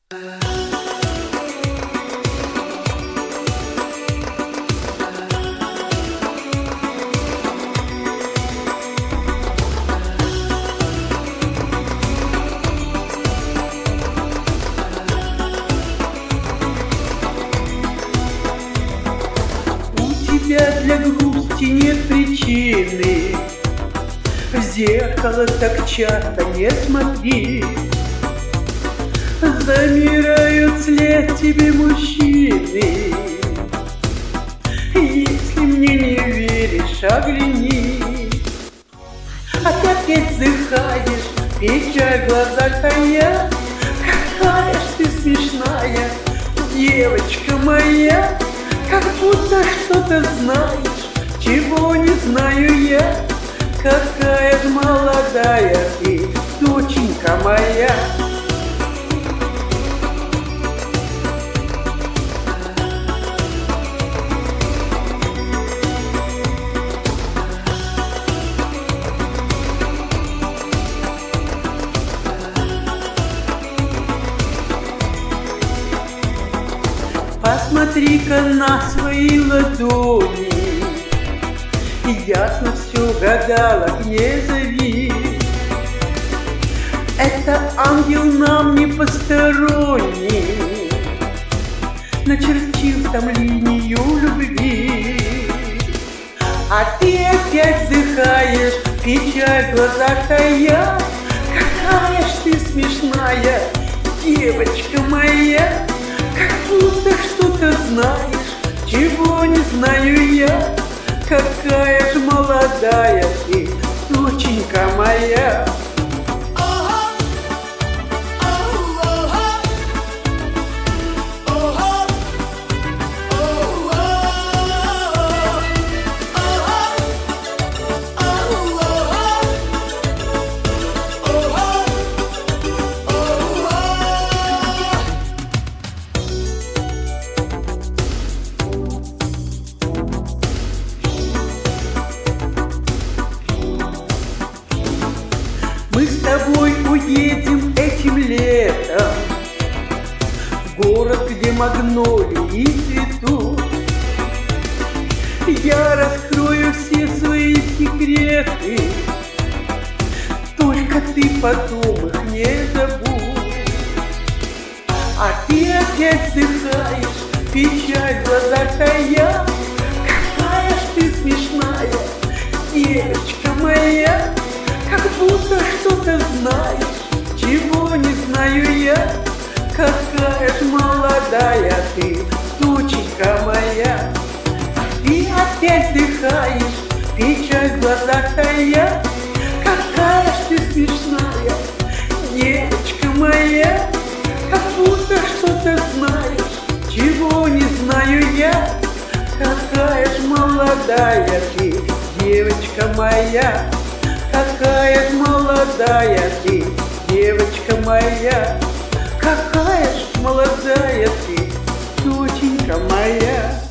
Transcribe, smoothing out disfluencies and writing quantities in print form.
Для грусти нет причины, в зеркало так часто не смотри. Замирают вслед тебе мужчины. Если мне не веришь, огляни. Опять вздыхаешь, печаль в глазах тая. Какая ж ты смешная, девочка моя. Как будто что-то знаешь, чего не знаю я. Какая ж молодая ты, доченька моя. Посмотри-ка на свои ладони, и ясно все гадалок не зови. Это ангел нам не посторонний, начертил там линию любви. А ты опять вздыхаешь, печаль в глазах тая. Какая ж ты смешная, девочка моя. Как будто что-то знаешь, чего не знаю я. Какая же молодая ты, доченька моя. Мы с тобой уедем этим летом в город, где магнолии цветут. Я раскрою все свои секреты, только ты потом их не забудь. А ты опять вздыхаешь, печаль в глазах тая. Какая ж ты смешная, девочка моя. Как будто что-то знаешь, чего не знаю я. Какая ж молодая ты, доченька моя. Ты опять вздыхаешь, печаль в глазах тая. Какая ж ты смешная, девочка моя. Как будто что-то знаешь, чего не знаю я. Какая ж молодая ты, девочка моя. Какая ж молодая ты, девочка моя. Какая ж молодая ты, доченька моя.